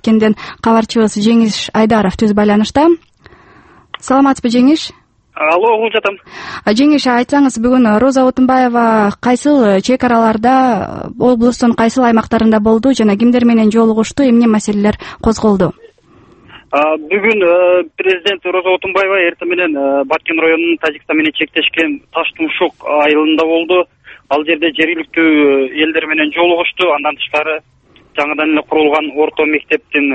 Баткенден кабарчыбыз Жеңиш Айдаров түз байланышта. Саламатсызбы, Жеңиш? Алло, угуп жатам. Жеңиш, айтсаңыз, бүгүн Роза Отунбаева кайсыл чек араларда, облустун кайсыл аймактарында болду жана кимдер менен жолугушту, эмне маселелер козголду? Бүгүн президент Роза Отунбаева эртең менен Баткен районунун Тажикстан менен чектешкен Таш-Тумшук айылында болду. Ал жерде жергиликтүү элдер менен жолугушту. Андан тышкары жаңыдан эле курулган орто мектептин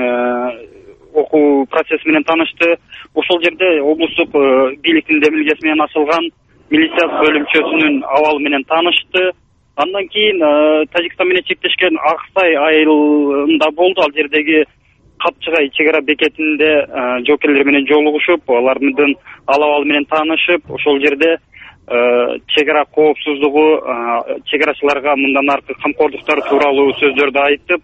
окуу процесси менен таанышты. Ошол жерде облустук бийликтин демилгеси менен ачылган милиция бөлүмчөсүнүн абалы менен таанышты. Андан кийин Тажикстан менен чектешкен Аксай айылында болду. Ал жердеги Капчыгай чек ара бекетинде жоокерлер менен жолугушуп, алардын абалы менен таанышып, ошол жерде чек ара коопсуздугу, чек арачыларга мындан аркы камкордуктар тууралуу сөздөрдү айтып,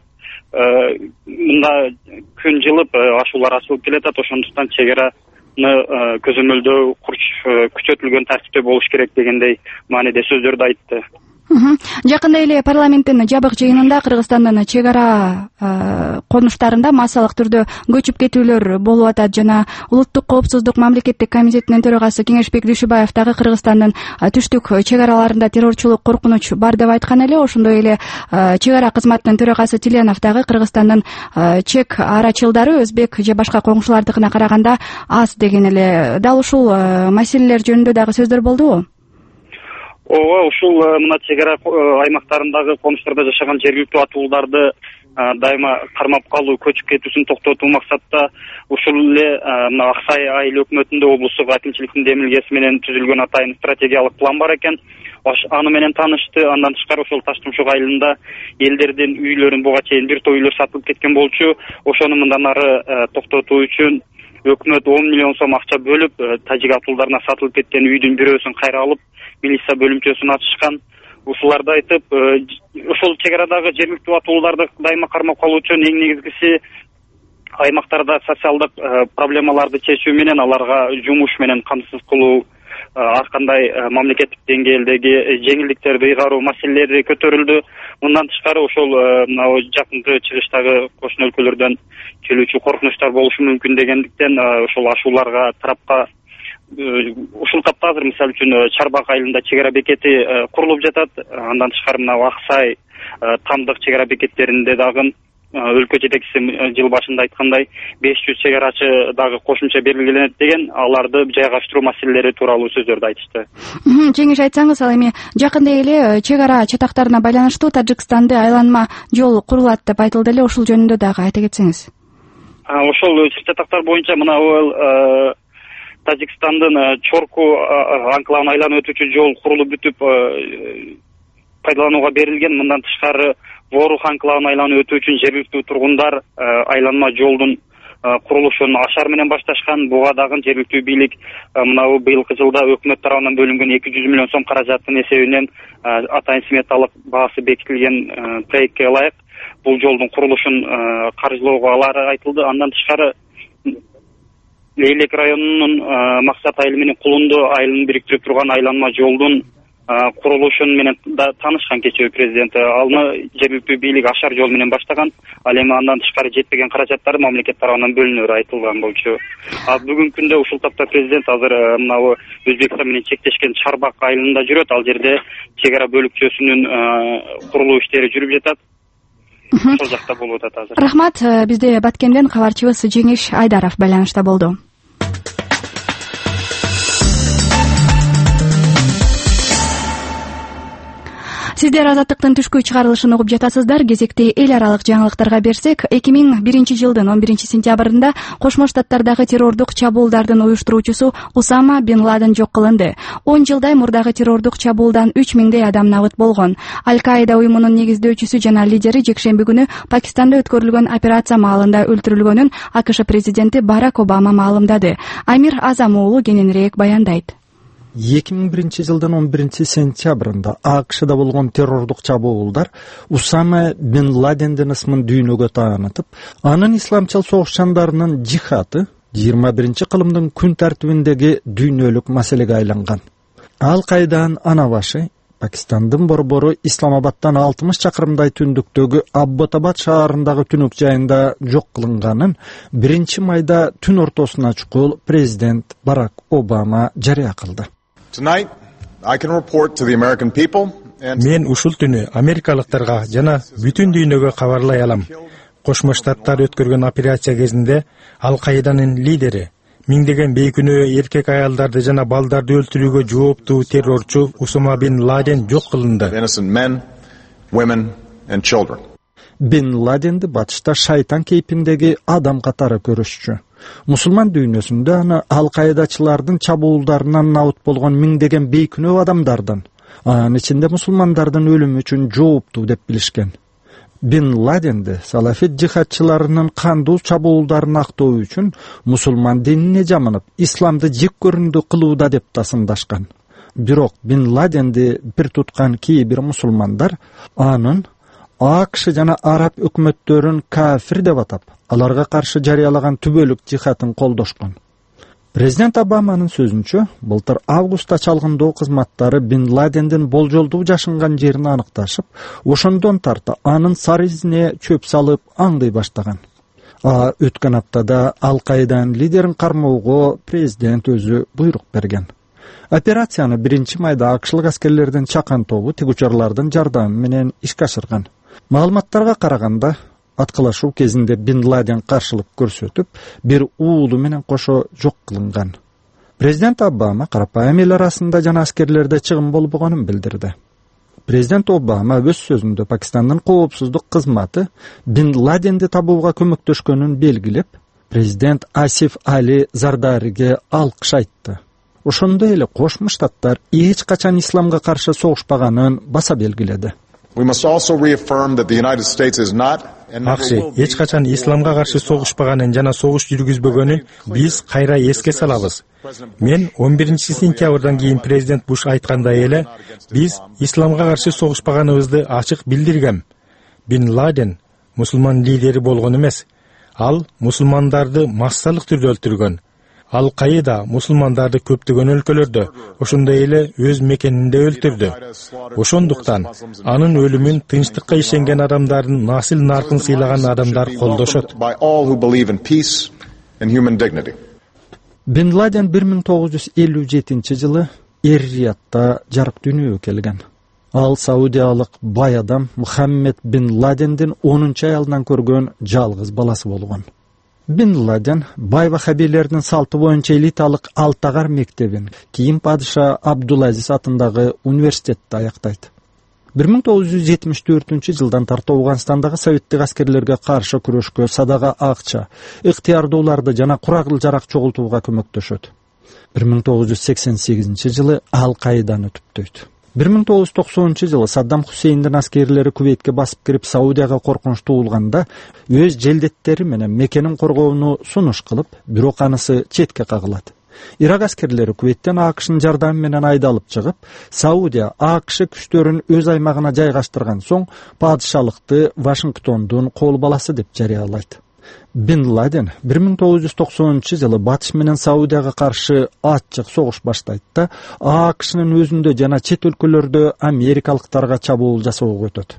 мында күн жылып ашуулар ачылып келатат. Ошондуктан чек араны көзөмөлдөө күчөтүлгөн тартипте болуш керек дегендей мааниде сөздөрдү айтты. Жакында эле парламенттин жабык жыйынында Кыргызстандын чек ара конуштарында массалык түрдө көчүп кетүүлөр болуп атат жана Улуттук коопсуздук мамлекеттик комитетинин төрагасы Кеңешбек Дүйшүбаев дагы Кыргызстандын түштүк чек араларында террорчулук коркунуч бар деп айткан эле. Ошондой эле чек ара кызматынын төрагасы Тиленов дагы Кыргызстандын чек арачылдары өзбек же башка коңшулардыкына караганда аз деген эле. Дал ушул маселелер жөнүндө дагы сөздөр болдубу? Ооба, ушул мына чек ара аймактарындагы конуштарда жашаган жергиликтүү атууларды дайыма кармап калуу, көчүп кетүүсүн токтотуу максатта ушул эле мына Аксай айыл өкмөтүндө облустук акимчиликтин демилгеси менен түзүлгөн атайын стратегиялык план бар экен. Аны менен таанышты. Андан тышкары ошол Таш-Тумшук айылында элдердин үйлөрүн буга чейин бир топ үйлөр сатылып кеткен болчу. Ошону мындан ары токтотуу үчүн өкмөт 10 миллион сом акча бөлүп, тажик атуулдарына сатылып кеткен үйдүн бирөөсүн кайра алып, милиция бөлүмчөсүн ачышкан. Ушуларды айтып, ошол чек арадагы жергиликтүү атууларды дайыма кармап калуу үчүн эң негизгиси аймактарда социалдык проблемаларды чечүү менен аларга жумуш менен камсыз кылуу, ар кандай мамлекеттик деңгээлдеги жеңилдиктерди ыйгаруу маселелери көтөрүлдү. Мындан тышкары ошол мына жакынкы чыгыштагы кошуна өлкөлөрдөн келүүчү коркунучтар болушу мүмкүн дегендиктен ошол ашууларга тарапка ушул капта азыр мисалы үчүн Чарбак айылында чек ара бекети курулуп жатат. Андан тышкары мына Аксай, Тамдык чек ара бекеттеринде дагы өлкө жетекчиси жыл башында айткандай 500 чек арачы дагы кошумча белгиленет деген, аларды жайгаштыруу маселелери тууралуу сөздөрдү айтышты. Жеңиш, айтсаңыз, ал эми жакында эле чек ара чатактарына байланыштуу Тажикстанды айланма жол курулат деп айтылды эле. Ушул жөнүндө дагы айта кетсеңиз. Ошол чатактар боюнча мына Тажикстандын Чорку анклавын айланып өтүүчү жол курулуп бүтүп пайдаланууга берилген. Мындан тышкары Ворух анклавын айланып өтүү үчүн жергиликтүү тургундар айланма жолдун курулушун ашар менен башташкан. Буга дагы жергиликтүү бийлик мына быйылкы жылда өкмөт тарабынан бөлүнгөн 200 миллион сом каражаттын эсебинен атайын сметалык баасы бекитилген проектке ылайык бул жолдун курулушун каржылоого алары айтылды. Андан тышкары Лейлек районунун Максат айылы менен Кулунду айылын бириктирип турган айланма жолдун курулушун менен да таанышкан кечээ президент. Аны жергиликтүү бийлик ашар жол менен баштаган. Ал эми андан тышкары жетпеген каражаттар мамлекет тарабынан бөлүнөрү айтылган болчу. Бүгүнкү күндө ушул тапта президент азыр мына Өзбекстан менен чектешкен Чарбак айылында жүрөт. Ал жерде чек ара бөлүкчөсүнүн курулуу иштери жүрүп жатат. Ошол жакта болуп атат азыр. Рахмат. Бизде Баткенден кабарчыбыз Жеңиш Айдаров байланышта болду. Сиздер Азаттыктын түшкү чыгарылышын угуп жатасыздар. Кезекти эл аралык жаңылыктарга берсек, 2001 жылдын 11 сентябрында Кошмо Штаттардагы террордук чабуулдардын уюштуруучусу Усама бин Ладен жок кылынды. 10 жылдай мурдагы террордук чабуулдан 3000 адам набыт болгон. Аль-Каида уюмунун негиздөөчүсү жана лидери жекшемби күнү Пакистанда өткөрүлгөн операция маалында өлтүрүлгөнүн АКШ президенти Барак Обама маалымдады. Амир Азам уулу кененирээк баяндайт. 2001 жылдын 11 сентябрында АКШда болгон террордук чабуулдар Усама бин Ладендин ысмын дүйнөгө таанытып, анын исламчыл согушчандарынын жихаты 21 кылымдын күн тартибиндеги дүйнөлүк маселеге айланган. Аль-Каиданын ана башы Пакистандын борбору Исламабадтан 60 чакырымдай түндүктөгү Абботабад шаарындагы түнүк жайында жок кылынганын 1 майда түн ортосуна чукул президент Барак Обама жарыя кылды. Мен ушул түнү америкалыктарга жана бүтүн дүйнөгө кабарлай алам. Кошмо Штаттар өткөргөн операция кезинде Ал-Каиданын лидери, миңдеген бейкүнөө эркек аялдарды жана балдарды өлтүрүүгө жооптуу террорчу Усама бин Ладен жок кылынды. Бин Ладенди батышта шайтан кейпиндеги адам катары көрүшчү. Мусулман дүйнөсүндө аны Ал-Каидачылардын чабуулдарынан набыт болгон миңдеген бейкүнөө адамдардан, анын ичинде мусулмандардын өлүмү үчүн жооптуу деп билишкен. Бин Ладенди салафит жихадчыларынын кандуу чабуулдарын актоо үчүн мусулман динине жамынып, исламды жек көрүндү кылууда деп тасындашкан. Бирок Бин Ладенди бир туткан кээ-бир мусулмандар анын АКШ жана араб өкмөттөрүн кафир деп атап, аларга каршы жарыялаган түбөлүк жихадын колдошкон. Президент Обаманын сөзүнчө, былтыр августта чалгындоо кызматтары Бин Ладендин болжолдуу жашынган жерин аныкташып, ошондон тарта анын сары изине чөп салып аңдый баштаган. Өткөн аптада Ал-Каиданын лидерин кармоого президент өзү буйрук берген. Операцияны 1 майда акшлык аскерлердин чакан тобу тигучарлардын жардамы менен ишке ашырган. Маалыматтарга караганда, аткылашуу кезинде Бин Ладен каршылык көрсөтүп, бир уулу менен кошо жок кылынган. Президент Обама карапайым эл арасында жана аскерлерде чыгым болбогонун билдирди. Президент Обама өз сөзүндө Пакистандын коопсуздук кызматы Бин Ладенди табууга көмөктөшкөнүн белгилеп, президент Асиф Али Зардариге алкыш айтты. Ошондой эле Кошмо Штаттар эч качан исламга каршы согушпаганын баса белгиледи. АКШ эч качан исламга каршы согушпаганын жана согуш жүргүзбөгөнүн биз кайра эске салабыз. Мен 11 сентябрдан кийин президент Буш айткандай эле, биз исламга каршы согушпаганыбызды ачык билдиргем. Бин Ладен мусулман лидери болгон эмес. Ал мусулмандарды массалык түрдө өлтүргөн. Ал-Каида мусулмандарды көптөгөн өлкөлөрдө, ошондой эле өз мекенинде өлтүрдү. Ошондуктан анын өлүмүн тынчтыкка ишенген адамдардын насил наркын сыйлаган адамдар колдошот. Бин Ладен 1957-жылы Эр-Риядта жарык дүйнөгө келген. Ал саудиялык бай адам Мухаммед бин Ладендин 10-аялынан көргөн жалгыз баласы болгон. Бин Ладен бай вахабилердин салты боюнча элиталык Алтагар мектебин, кийин падыша Абдулазиз атындагы университетти аяктайт. 1974-жылдан тарта Ауганстандагы советтик аскерлерге каршы күрөшкө садага акча, ыктыярдууларды жана курал-жарак чогултууга көмөктөшөт. 1988-жылы Ал-Каиданы түптөйт. 1990-жылы Саддам Хусейндин аскерлери Кувейтке басып кирип Саудияга коркунуч туулганда өз желдеттери менен мекенин коргоону сунуш кылып, бирок анысы четке кагылат. Ирак аскерлери Кувейттен АКШнын жардамы менен айдалып чыгып, Саудия АКШ күчтөрүн өз аймагына жайгаштырган соң падышалыкты Вашингтондун кол баласы деп жарыялайт. Бин Ладен 1990-жылы батыш менен Саудияга каршы ачык согуш баштайт да, АКШнын өзүндө жана чет өлкөлөрдө америкалыктарга чабуул жасоого өтөт.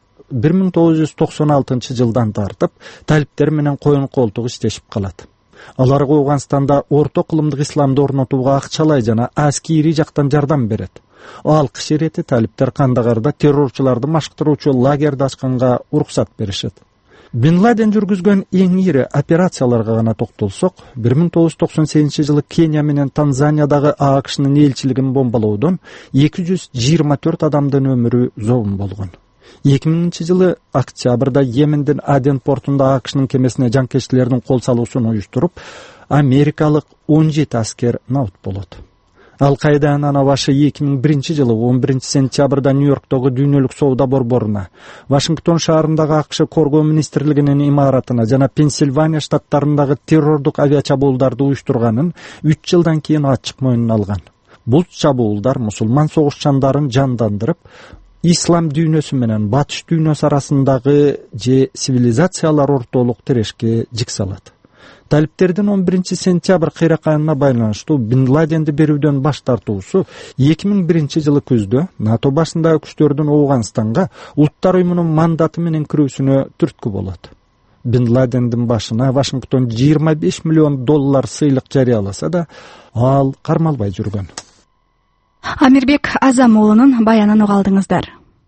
1996-жылдан тартып талиптер менен коюн колтук иштешип калат. Аларга Ауганстанда орто кылымдык исламды орнотууга акчалай жана аскери жактан жардам берет. АКШ ирети талиптер Кандагарда террорчуларды машыктыруучу лагерди ачканга уруксат беришет. Бин Ладен жүргүзгөн эң ири операцияларга гана токтолсок, 1998-жылы Кения менен Танзаниядагы АКШнын элчилигин бомбалоодон 224 адамдын өмүрү зовун болгон. 2000-жылы октябрда Йемендин Аден портунда АКШнын кемесине жанкечтилердин кол салуусун уюштуруп, америкалык 17 аскер набыт болот. Ал-Каиданын ана башы 2001-жылы 11 сентябрда Нью-Йорктогу дүйнөлүк соода борборуна, Вашингтон шаарындагы АКШ коргоо министрлигинин имаратына жана Пенсильвания штаттарындагы террордук авиачабуулдарды уюштурганын 3 жылдан кийин ачык мойнуна алган. Бул чабуулдар мусулман согушчандарын жандандырып, ислам дүйнөсү менен батыш дүйнөсү арасындагы же цивилизациялар ортолук тирешке жик салат. Талиптердин 11-сентябрь кыйраканына байланыштуу Бин Ладенди берүүдөн баш тартуусу 2001-жылы күздө НАТО башындагы күчтөрдүн Афганистанга Улуттар уюмунун мандаты менен кирүүсүнө түрткү болот. Бин Ладендин башына Вашингтон $25 миллион сыйлык жарыяласа да, ал кармалбай жүргөн. Амирбек Азам уулунун баянын угалдыңыздар.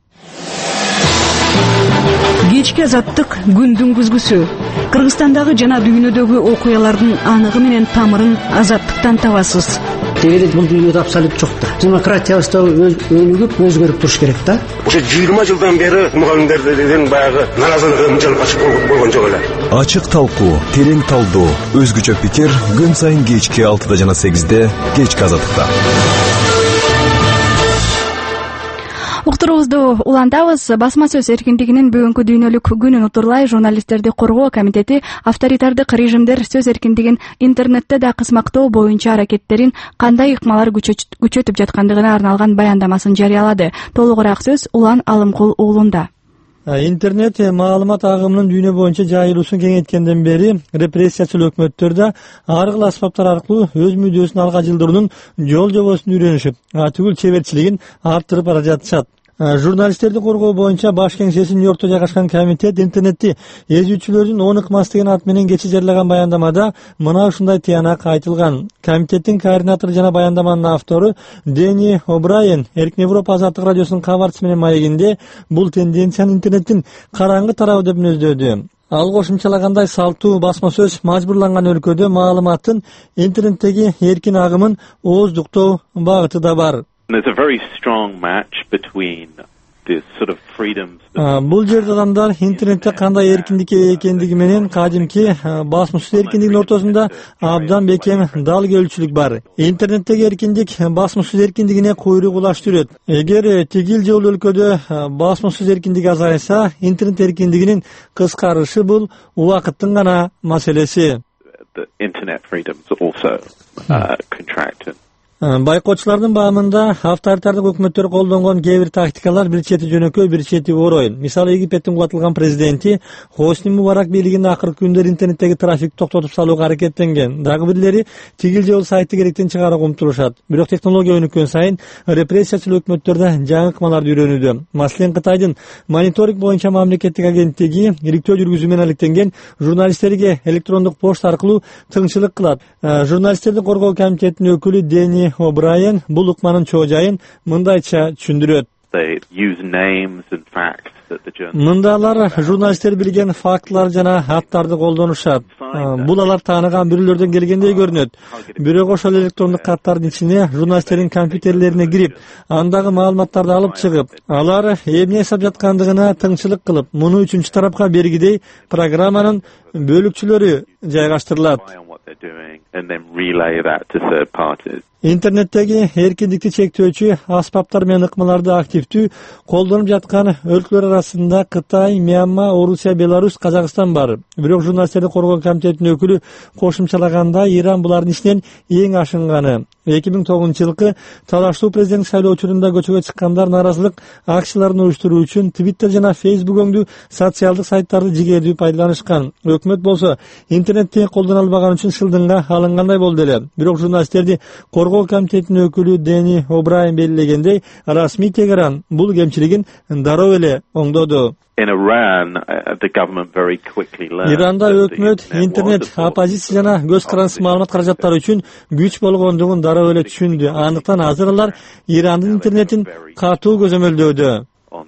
Кечки азаттык күндүн күзгүсү. Кыргызстандагы жана дүйнөдөгү окуялардын аныгы менен тамырын азаттыктан табасыз. Дегенде бул дүйнөдө абсолют жок да. Демократиябызда өнүгүп, өзгөрүп туруш керек да. Ошо 20 жылдан бери мугалимдердин баягы наразылыгы мынчалык ачык болгон жок эле. Ачык талкуу, терең талдоо, өзгөчө пикир күн сайын кечки 6 жана 8 кечки азаттыкта. Уктуруубузду улантабыз. Басма сөз эркиндигинин бүгүнкү дүйнөлүк күнүн утурлай журналисттерди коргоо комитети авторитардык режимдер сөз эркиндигин интернетте да кысмактоо боюнча аракеттерин кандай ыкмалар күчөтүп жаткандыгына арналган баяндамасын жарыялады. Толугураак сөз Улан Алымкул уулунда. Интернет маалымат агымынын дүйнө боюнча жайылуусун кеңейткенден бери репрессиячыл өкмөттөр да ар кыл аспаптар аркылуу өз мүдөөсүн алга жылдыруунун жол жобосун үйрөнүшүп, түгүл чеберчилигин арттырып бара жатышат. Журналисттерди коргоо боюнча баш кеңсеси Нью-Йоркто жайгашкан комитет интернетти эзүүчүлөрдүн 10 ыкмасы деген ат менен кечээ жарыяган баяндамада мына ушундай тыянак айтылган. Комитеттин координатору жана баяндаманын автору Дени О'Брайен Эркин Европа азаттык радиосунун кабарчысы менен маегинде бул тенденцияны интернеттин караңгы тарабы деп мүнөздөдү. Ал кошумчалагандай салттуу басма сөз мажбурланган өлкөдө маалыматтын интернеттеги эркин агымын ооздуктоо багыты да бар. There's a very strong match between the sort of freedoms. Бул жерде адамдар интернетте кандай эркиндикке экендиги менен кадимки басма сөз эркиндигинин ортосунда абдан бекем дал келүүчүлүк бар. Интернеттеги эркиндик басма сөз эркиндигине куйрук улаштырат. Эгер тигил же бул өлкөдө басма сөз эркиндиги азайса, интернет эркиндигинин кыскарышы бул убакыттын гана маселеси. The internet freedoms also contract. Байкоочулардын баамында авторитардык өкмөттөр колдонгон кээ бир тактикалар бир чети жөнөкөй, бир чети орой. Мисалы Египеттин кубатылган президенти Хосни Мубарак бийлигинин акыркы күндөрү интернеттеги трафикти токтотуп салууга аракеттенген. Дагы бирлери тигил же бул сайтты керектен чыгарууга умтулушат. Бирок технология өнүккөн сайын репрессиячыл өкмөттөр да жаңы ыкмаларды үйрөнүүдө. Маселен, Кытайдын мониторинг боюнча мамлекеттик агенттиги иликтөө жүргүзүү менен алектенген журналисттерге электрондук почта аркылуу тыңчылык кылат. Журналисттерди коргоо комитетинин өкүлү Дени О'Брайен бул ыкманын чоо жайын мындайча түшүндүрөт. Мындалар журналисттер билген фактылар жана аттарды колдонушат. Бул алар тааныган бирөөлөрдөн келгендей көрүнөт. Бирок ошол электрондук каттардын ичине журналисттердин компьютерлерине кирип, андагы маалыматтарды алып чыгып, алар эмне эсеп жаткандыгына тыңчылык кылып, муну үчүнчү тарапка бергидей программанын бөлүкчүлөрү жайгаштырылат. Интернеттеги эркиндикти чектөөчү аспаптар менен ыкмаларды активдүү колдонуп жаткан өлкөлөр арасында Кытай, Мьянма, Орусия, Беларусь, Казакстан бар. Бирок журналисттерди коргоо комитетинин өкүлү кошумчалаганда Иран булардын ичинен эң ашынганы. 2009-жылкы талаштуу президенттик шайлоо учурунда көчөгө чыккандар нааразылык акцияларын уюштуруу үчүн Twitter жана Facebook өңдүү социалдык сайттарды жигердүү пайдаланышкан. Өкмөт болсо интернетти колдоно албаган үчүн шылдыңга алынгандай болду эле. Бирок журналисттерди коргоо комитетинин өкүлү Дени О'Брайен белгилегендей, расмий Тегеран бул кемчилигин дароо эле оңдоду. Иранда өкмөт интернет оппозиция жана көз карандысыз маалымат каражаттары үчүн күч болгондугун дароо эле түшүндү. Андыктан азыр алар Ирандын интернетин катуу көзөмөлдөөдө.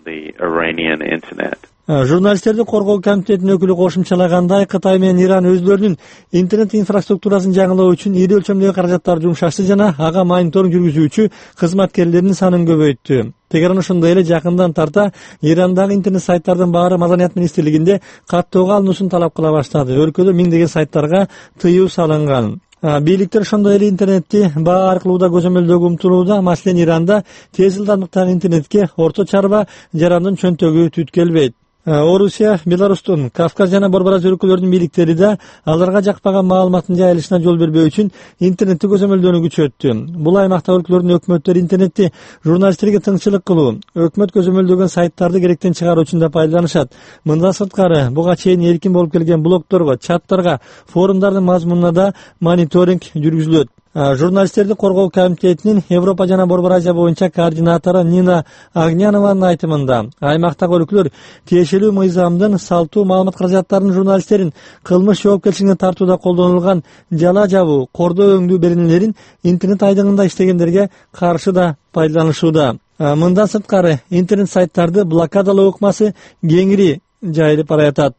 Журналисттерди коргоо комитетинин өкүлү кошумчалагандай, Кытай менен Иран өзлөрүнүн интернет инфраструктурасын жаңылоо үчүн ири өлчөмдөгү каражаттарды жумшашты жана ага мониторинг жүргүзүүчү кызматкерлердин санын көбөйттү. Тегеран ошондой эле жакындан тарта Ирандагы интернет сайттардын баары Маданият министрлигинде каттоого алынуусун талап кыла баштады. Өлкөдө миңдеген сайттарга тыюу салынган. Бийликтер ошондой эле интернетти баа аркылуу да көзөмөлдөөгө умтулууда. Маселен, Иранда тез ылдамдыктагы интернетке орто чарба жарандын чөнтөгү түт келбейт. Орусия, Беларустун, Кавказ жана Борбораж өлкөлөрүнүн бийликтери да аларга жакпаган маалыматтын жайылышына жол бербөө үчүн интернетти көзөмөлдөөнү күчөттү. Бул аймактагы өлкөлөрдүн өкмөттөрү интернетти журналисттерге тыңчылык кылуу, өкмөт көзөмөлдөгөн сайттарды керектен чыгаруу үчүн да пайдаланышат. Мындан сырткары буга чейин эркин болуп келген блогторго, чаттарга, форумдардын мазмунуна да мониторинг жүргүзүлөт. Журналисттерди коргоо комитетинин Европа жана Борбор Азия боюнча координатору Нина Агнянованын айтымында, аймактагы өлкөлөр тиешелүү мыйзамдын салттуу маалымат каражаттарынын журналисттерин кылмыш жоопкерчилигине тартууда колдонулган жала жабуу, кордоо өңдүү беренелерин интернет айдыңында иштегендерге каршы да пайдаланышууда. Мындан сырткары интернет сайттарды блокадалоо ыкмасы кеңири жайылып баратат.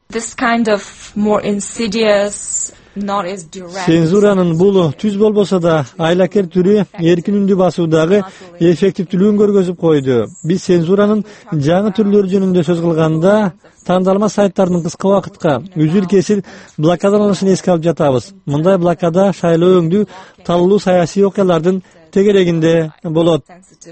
Цензуранын бул түз болбосо да айлакер түрү эркин үндү басуудагы эффективдүүлүгүн көргөзүп койду. Биз цензуранын жаңы түрлөрү жөнүндө сөз кылганда тандалма сайттардын кыска убакытка үзүл-кесил блокадаланышын эске алып жатабыз. Мындай блокада шайлоо өңдүү таллуу саясий окуялардын тегерегинде болот.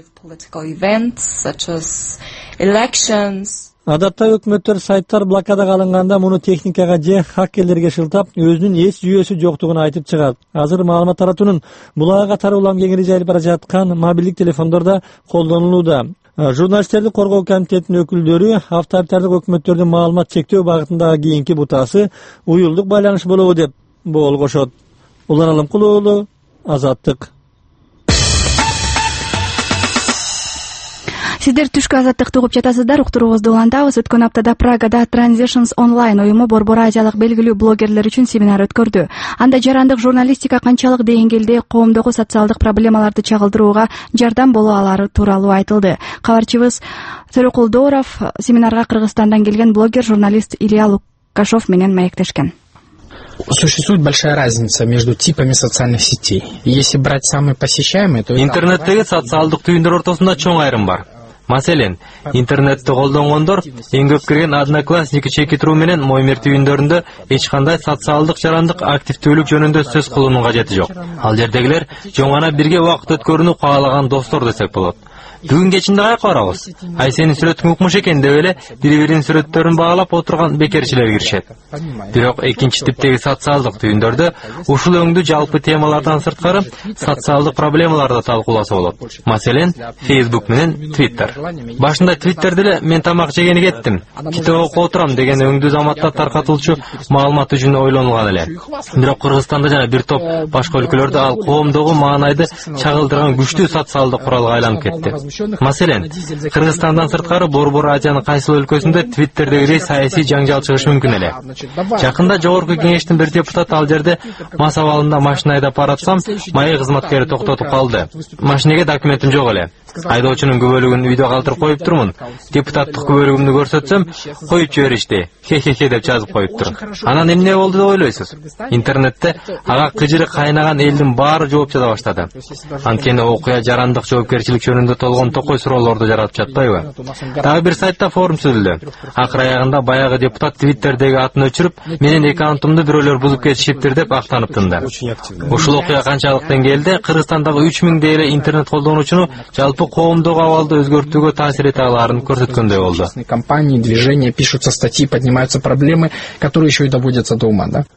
Адатта өкмөттөр сайттар блокадага алынганда муну техникага же хаккерлерге шылтап, өзүнүн эч жүйөсү жоктугун айтып чыгат. Азыр маалымат таратуунун буга катары улам кеңири жайылып бара жаткан мобилдик телефондордо колдонулууда. Журналисттерди коргоо комитетинин өкүлдөрү авторитардык өкмөттөрдүн маалымат чектөө багытындагы кийинки бутасы уюлдук байланыш болобу деп боол кошот. Улан Алымкул уулу, Азаттык. Сиздер түшкү азаттыкты угуп жатасыздар, уктуруубузду улантабыз. Өткөн аптада Прагада Transitions Online уюму Борбор Азиялык белгилүү блогерлер үчүн семинар өткөрдү. Анда жарандык журналистика канчалык деңгээлде коомдогу социалдык проблемаларды чагылдырууга жардам боло алары тууралуу айтылды. Кабарчыбыз Төрөкул Дооров семинарга Кыргызстандан келген блогер, журналист Илья Лукашов менен маектешкен. Существует большая разница между типами социальных сетей. Если брать самые посещаемые, то интернеттеги социалдык түйүндөр ортосунда чоң айрым бар. Маселен, интернетти колдонгондор эң көп кирген Одноклассники чеки туруу менен Моймер түйүндөрүндө эч кандай социалдык жарандык активдүүлүк жөнүндө сөз кылуунун кажети жок. Ал жердегилер жоң гана бирге убакыт өткөрүүнү каалаган достор десек болот. Бүгүн кечинде кайка барабыз. Ай сенин сүрөтүң укмуш экен деп эле бири-биринин сүрөттөрүн багалап отурган бекерчилер киришет. Бирок экинчи типтеги социалдык түйүндөрдө ушул өңдүү жалпы темалардан сырткары социалдык проблемаларды талкууласа болот. Маселен, Facebook менен Twitter. Башында Twitterде эле мен тамак жегени кеттим, китеп окуп отурам деген өңдүү заматта таркатылчу маалымат үчүн ойлонулган эле. Бирок Кыргызстанда жана бир топ башка өлкөлөрдө ал коомдогу маанайды чагылдырган күчтүү социалдык куралга айланып кетти. Маселен, Кыргызстандан сырткары Борбор Азиянын кайсы өлкөсүндө Твиттердегидей саясий жаңжал чыгышы мүмкүн эле. Жакында жогорку кеңештин бир депутаты ал жерде мас абалында машина айдап баратсам, маек кызматкери токтотуп калды. Машинеге документим жок эле. Айдоочунун күбөлүгүн үйдө калтырып коюп турмун. Депутаттык күбөлүгүмдү көрсөтсөм, коюп жиберишти. Хе-хе-хе деп жазып коюптур. Анан эмне болду деп ойлойсуз? Интернетте ага кыжыры кайнаган элдин баары жооп жаза баштады. Анткени окуя жарандык жоопкерчилик жөнүндө толгон токой суроолорду жаратып жатпайбы? Дагы бир сайтта форум түзүлдү. Акыр аягында баягы депутат Твиттердеги атын өчүрүп, менин аккаунтумду бирөөлөр бузуп кетишиптир деп актанып тынды. Ушул окуя канчалык деңгээлде Кыргызстандагы 3000 эле интернет колдонуучуну жалпы коомдогу абалды өзгөртүүгө таасир эте алаарын көрсөткөндөй болду. Компании, движения, пишутся статьи, поднимаются проблемы, которые еще и доводятся до ума, да?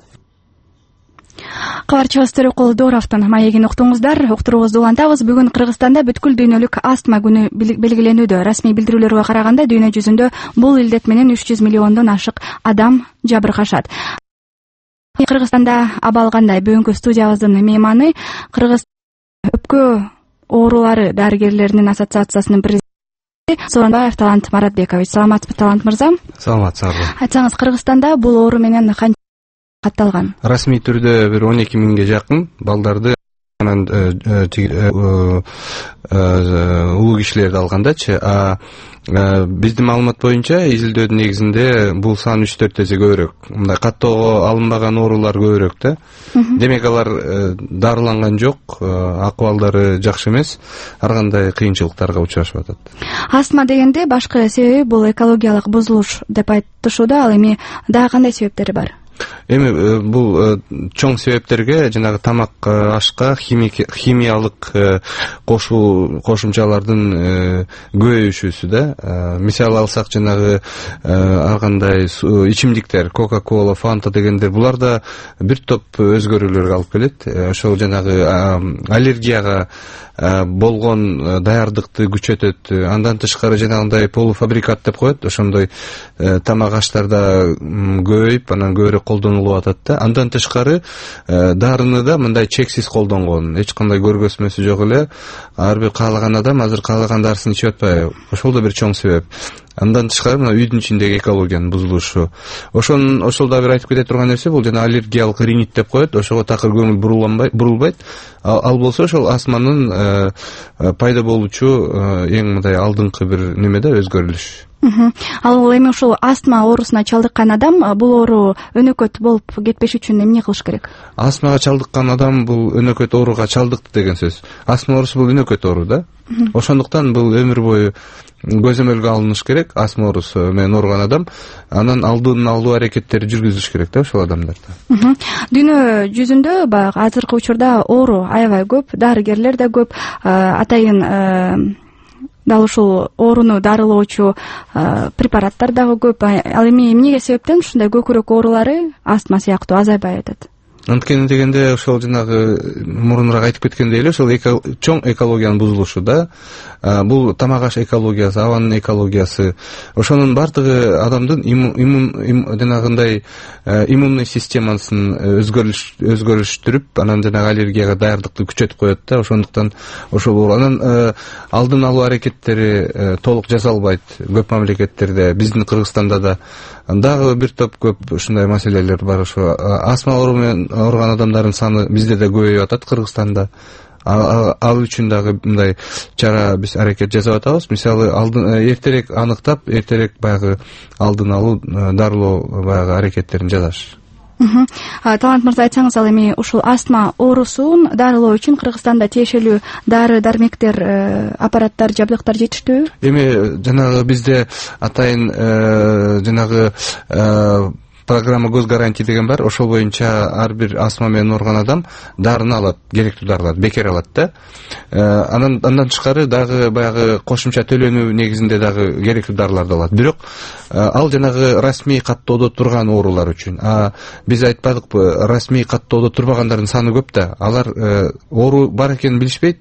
Кабарчыбыз Төрөкул Дооровдун маегин уктуңуздар. Уктуруубузду улантабыз. Бүгүн Кыргызстанда бүткүл дүйнөлүк астма күнү белгиленүүдө. Расмий билдирүүлөргө караганда дүйнө жүзүндө бул илдет менен 300 миллиондон ашык адам жабыркашат. Кыргызстанда абал кандай? Бүгүнкү студиябыздын мейманы Кыргыз өпкө оорулары дарыгерлеринин ассоциациясынын президенти Сооронбаев Талант Маратбекович. Саламатсызбы, Талант мырза? Саламатсызбы. Айтсаңыз, Кыргызстанда бул оору менен катталган? Расмий түрдө бир 12 миңге жакын балдарды анан улуу кишилерди алгандачы. Биздин маалымат боюнча изилдөөнүн негизинде бул сан 3-4 эсе көбүрөөк. Мындай каттоого алынбаган оорулар көбүрөөк да. Демек алар дарыланган жок, акыбалдары жакшы эмес, ар кандай кыйынчылыктарга учурашып атат. Астма дегенде башкы себеби бул экологиялык бузулуш деп айтышууда. Ал эми дагы кандай себептери бар? Эми бул чоң себептерге жанагы тамак ашка химиялык кошумчалардын көбөйүшүсү да. Мисалы алсак жанагы ар кандай ичимдиктер, Кока-Кола, Фанта дегендер, булар да бир топ өзгөрүүлөргө алып келет. Ошол жанагы аллергияга болгон даярдыкты күчөтөт. Андан тышкары жанагындай полуфабрикат деп коет, ошондой тамак аштарда көбөйүп, анан көбүрөөк колдонулуп атат да. Андан тышкары дарыны да мындай чексиз колдонгон, эч кандай көргөзмөсү жок эле. Ар бир каалаган адам азыр каалаган дарысын ичип атпайбы? Ошол да бир чоң себеп. Андан тышкары мына үйдүн ичиндеги экологиянын бузулушу. Ошол да бир айтып кете турган нерсе, бул жана аллергиялык ринит деп коет. Ошого такыр көңүл бурулбайт. Ал болсо ошол астманын пайда болуучу эң мындай алдыңкы бир неме да, өзгөрүлүш. Ал эми ушул астма оорусуна чалдыккан адам бул оору өнөкөт болуп кетпеш үчүн эмне кылыш керек? Астмага чалдыккан адам бул өнөкөт ооруга чалдыкты деген сөз. Астма оорусу бул өнөкөт оору да. Ошондуктан бул өмүр бою көзөмөлгө алыныш керек. Астма оорусу менен ооруган адам, анан алдын алуу аракеттери жүргүзүлүш керек да ошол адамдарда. Дүйнө жүзүндө баягы азыркы учурда оору аябай көп, дарыгерлер да көп, атайын дал ушул ооруну дарылоочу препараттар дагы көп. Ал эми эмнеге себептен ушундай көкүрөк оорулары астма сыяктуу азайбай атат? Анткени дегенде ошол жанагы мурунураак айтып кеткендей эле, ошол чоң экологиянын бузулушу да. Бул тамак аш экологиясы, абанын экологиясы, ошонун бардыгы адамдын жанагындай иммунный системасын өзгөрүштүрүп, анан жанагы аллергияга даярдыкты күчөтүп коет да. Ошондуктан ошол анан алдын алуу аракеттери толук жасалбайт көп мамлекеттерде. Биздин Кыргызстанда да дагы бир топ көп ушундай маселелер бар. Ошо астма оору менен ооруган адамдардын саны бизде да көбөйүп атат Кыргызстанда. Ал үчүн дагы мындай чара биз аракет жасап атабыз. Мисалы эртерээк аныктап, эртерээк баягы алдын алуу, дарылоо баягы аракеттерин жасаш. Талант мырза, айтсаңыз, ал эми ушул астма оорусун дарылоо үчүн Кыргызстанда тиешелүү дары-дармектер, аппараттар, жабдыктар жетиштүүбү? Эми жанагы бизде атайын жанагы программа көз гарантия деген бар. Ошол боюнча ар бир астма менен ооруган адам дарыны алат, керектүү дарыларды бекер алат да. Андан тышкары дагы баягы кошумча төлөнүү негизинде дагы керектүү дарыларды алат. Бирок ал жанагы расмий каттоодо турган оорулар үчүн. Биз айтпадыкпы, расмий каттоодо турбагандардын саны көп да. Алар оору бар экенин билишпейт,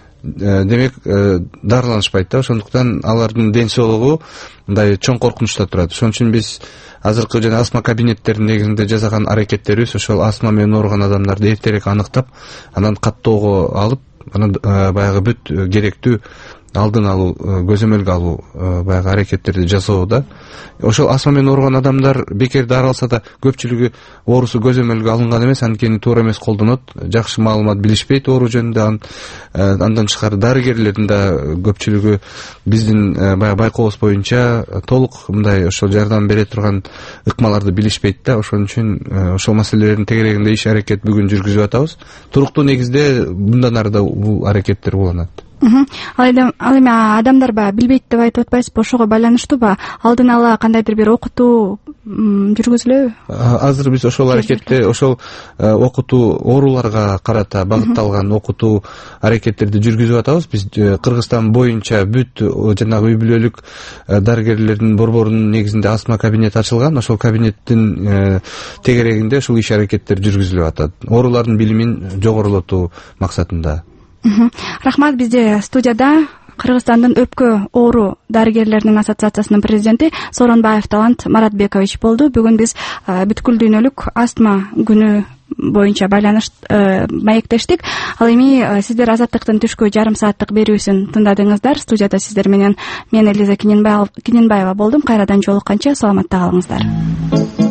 демек дарыланышпайт да. Ошондуктан алардын ден соолугу мындай чоң коркунучта турат. Ошон үчүн биз азыркы жана астма кабинеттеринин негизинде жасаган аракеттерибиз ошол астма менен ооруган адамдарды эртерээк аныктап, анан каттоого алып, анан баягы бүт керектүү алдын алуу, көзөмөлгө алуу баягы аракеттерди жасоо да. Ошол астма менен ооруган адамдар бекер дарылса да көпчүлүгү оорусу көзөмөлгө алынган эмес, анткени туура эмес колдонот, жакшы маалымат билишпейт оору жөнүндө. Андан тышкары дарыгерлердин да көпчүлүгү биздин баягы байкообуз боюнча толук мындай ошол жардам бере турган ыкмаларды билишпейт да. Ошон үчүн ошол маселелердин тегерегинде иш аракет бүгүн жүргүзүп атабыз. Туруктуу негизде мындан ары да бул аракеттер уланат. Ал эми адамдар билбейт деп айтып атпайсызбы? Ошого байланыштуу алдын ала кандайдыр бир окутуу жүргүзүлөбү? Азыр биз ошол аракетти, ошол окутуу ооруларга карата багытталган окутуу аракеттерди жүргүзүп атабыз. Биз Кыргызстан боюнча бүт жанагы үй бүлөлүк дарыгерлердин борборунун негизинде астма кабинети ачылган. Ошол кабинеттин тегерегинде ушул иш аракеттер жүргүзүлүп атат. Оорулардын билимин жогорулотуу максатында. Рахмат. Бизде студияда Кыргызстандын өпкө оору дарыгерлеринин ассоциациясынын президенти Сооронбаев Талант Маратбекович болду. Бүгүн биз бүткүл дүйнөлүк астма күнү боюнча маектештик. Ал эми сиздер Азаттыктын түшкү жарым сааттык берүүсүн тыңдадыңыздар. Студияда сиздер менен мен Элиза Киненбаева болдум. Кайрадан жолукканча саламатта калыңыздар.